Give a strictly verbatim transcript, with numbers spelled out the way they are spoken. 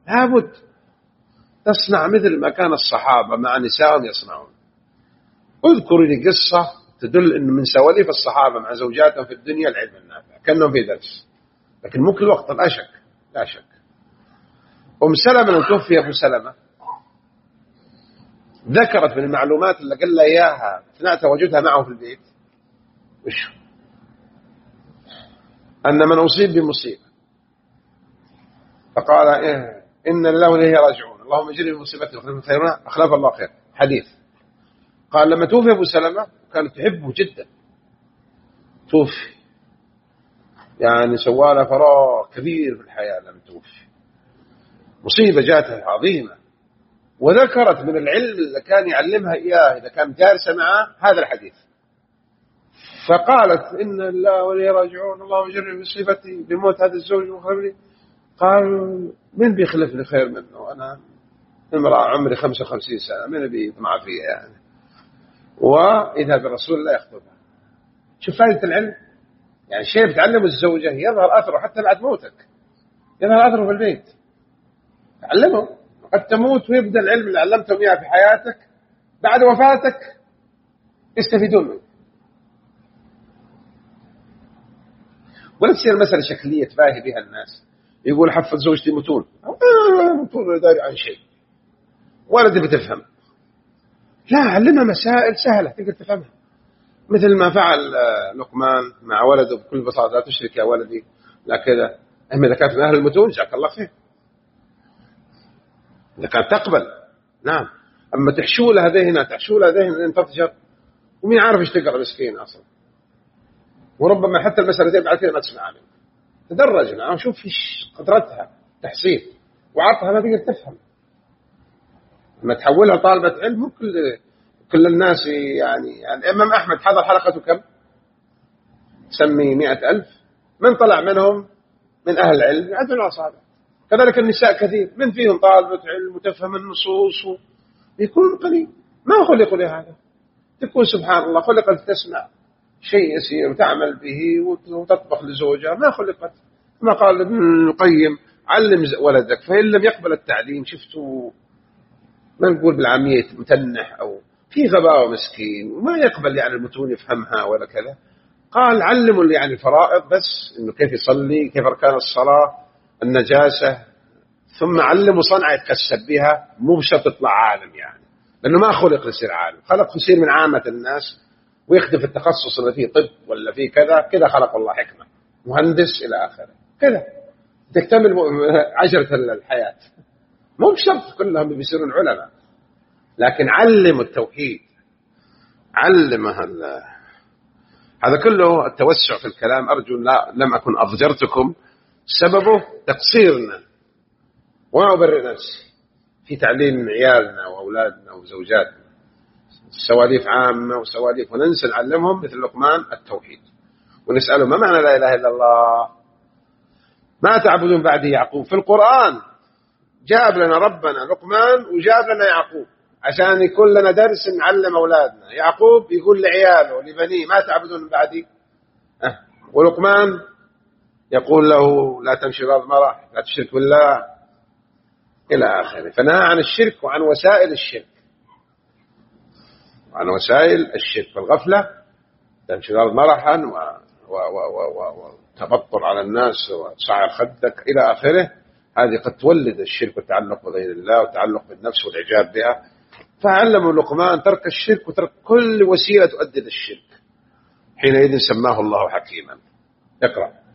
لابد تصنع مثل ما كان الصحابة مع نسائهم يصنعون. اذكر لي قصة تدل أن من سواليف الصحابة مع زوجاتهم في الدنيا العلم النافع، كأنهم في درس، لكن مو كل وقت، لا شك لا شك. أم سلمة لما توفي أبو سلمة ذكرت من المعلومات اللي قال لها إياها أثناء تواجدها معه في البيت وش أن من أصيب بمصيبة فقال إيه إن الله وإليه راجعون اللهم اجرني من مصيبتي واخلف خيرنا أخلف الله خير، حديث. قال لما توفي أبو سلمة كانت تحبه جدا، توفي يعني سواله فراغ كبير في الحياة لم توفي، مصيبة جاتها عظيمة، وذكرت من العلم اللي كان يعلمها إياه إذا كان جالسة معه هذا الحديث، فقالت إن الله وإليه راجعون اللهم اجرني من مصيبتي بموت هذا الزوج وخير. قال من بيخلف لي خير منه، أنا امرأة عمري خمسة وخمسين سنة من بيطمع فيها يعني، وإذا برسول الله يخطبها. شوف فائدة العلم، يعني شيء بتعلمه الزوجة يظهر أثره حتى بعد موتك، يظهر أثره في البيت، تعلمه. قد تموت ويبدأ العلم اللي علمتهم إياه في حياتك بعد وفاتك يستفيدون منه، ولا تصير مسألة شكلية تباهي بها الناس، يقول حفظ زوجتي متون، متون ولا داري عن شيء ولا تبي تفهم، لا علمها مسائل سهلة تقدر تفهمها، مثل ما فعل لقمان مع ولده بكل بساطة، لا تشرك يا ولدي لا كذا. أما إذا كانت من أهل المتون جزاك الله خير، إذا كانت تقبل نعم. أما تحشو لها ذهنها تحشو لها ذهن أن تفجر، ومين عارف إيش تقرأ مسكين أصلا، وربما حتى المسألة بعد كذا ما تسمع عنها. تدرج نعم، شوف فيش قدرتها تحصيل وعطها ما تقدر تفهم. لما تحولها طالبة علم مو كل كل الناس يعني. يعني الإمام أحمد حضر حلقته كم؟ سمي مئة ألف، من طلع منهم من أهل العلم عدد الأصابع. كذلك النساء كثير من فيهم طالبة علم وتفهم النصوص، يكون قليل ما خلقوا لهذا. تكون سبحان الله خلقت تسمع شيء يسير وتعمل به وتطبخ لزوجها، ما خلقت. ما قال ابن القيم علم ولدك، فإن لم يقبل التعليم شفتوا ما نقول بالعامية متنح أو في غباء مسكين وما يقبل يعني المتون يفهمها ولا كذا، قال علموا يعني الفرائض بس إنه كيف يصلي، كيف أركان الصلاة، النجاسة، ثم علموا صنعة يتكسب بها، مو بشرط يطلع عالم يعني، لأنه ما خلق ليصير عالم، خلق يصير من عامة الناس ويخدم في التخصص اللي فيه طب ولا فيه كذا كذا، خلق الله حكمة مهندس إلى آخره كذا تكتمل عجلة الحياة. مو بشرط كلهم بيصيرون علماء، لكن علموا التوحيد، علمها هذا كله. التوسع في الكلام أرجو لا لم أكن أضجرتكم، سببه تقصيرنا وما أبرر نفسي في تعليم عيالنا وأولادنا وزوجاتنا، سواليف عامة وسواليف، وننسى نعلمهم مثل لقمان التوحيد، ونسأله ما معنى لا إله إلا الله، ما تعبدون بعده يعقوب. في القرآن جاب لنا ربنا لقمان وجاب لنا يعقوب عشان يكون لنا درس نعلم أولادنا. يعقوب يقول لعياله لبنيه ما تعبدون من بعدي، أه. ولقمان يقول له لا تمشي في الأرض مرح، لا تشرك بالله إلى آخره. فنهى عن الشرك وعن وسائل الشرك، وعن وسائل الشرك، والغفلة تمشي في الأرض مرحا وتبطر على الناس وتصعر خدك إلى آخره. هذه قد تولد الشرك والتعلق بغير الله والتعلق بالنفس والإعجاب بها. فعلموا لقمان ترك الشرك وترك كل وسيلة تؤدي للشرك، حينئذ سماه الله حكيما. اقرأ.